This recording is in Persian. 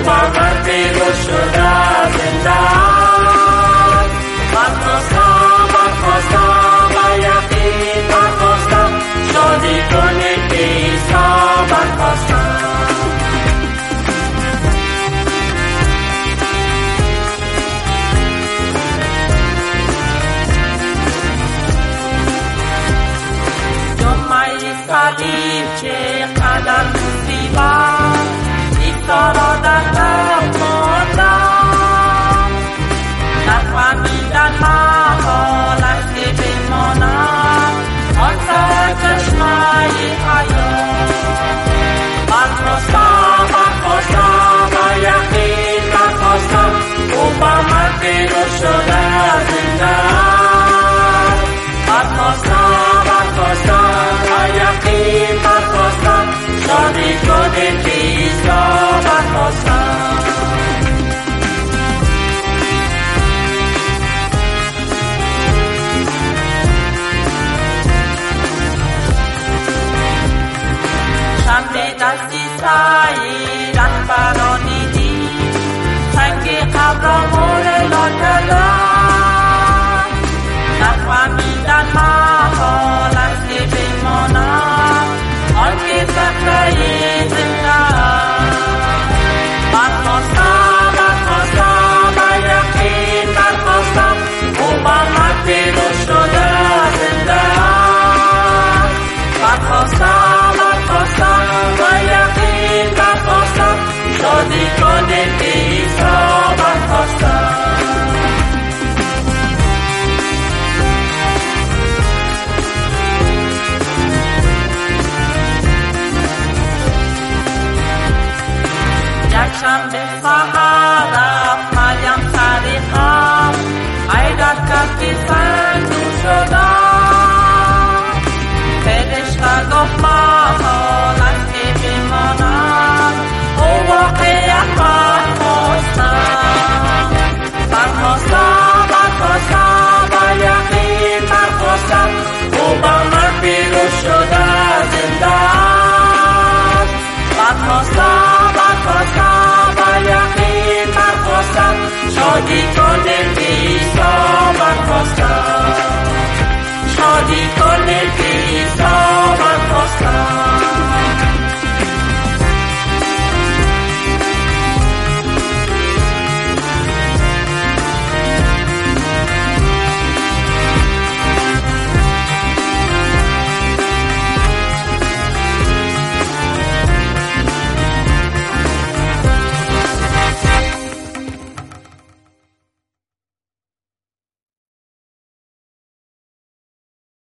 با من پیروز شده زنده برخواستم و یقین برخواستم شادی کنید که عیسی برخواستم جمعه صلیب چقدر مصیبت عیسی را در راه ماندم نفهمیدن محالش که بمانم آن سر چشمه حیات برخواستم و یقین برخواستم او با من پیروز شده زنده برخواستم و یقین برخواستم شادی کنید که عیسی برخواستم شمع دستی سعی رهبرانی دید سنگ قبر را مولا کردن نفهمیدن محال است که بمانم آنکه سخته زنده برخواستم و یقین برخواستم او با من پیروز شده زنده برخواستم و یقین برخواستم شادی کنید که عیسی برخواستم یکشنبه سحر رفت مریم سر غم عیدت کرد که سنگین شدم فرشته گفت محال است که بمانم او واقعیت برخواستم و یقین برخواستم او با من پیروز شده زنده برخواستم و یقین برخواستم شادی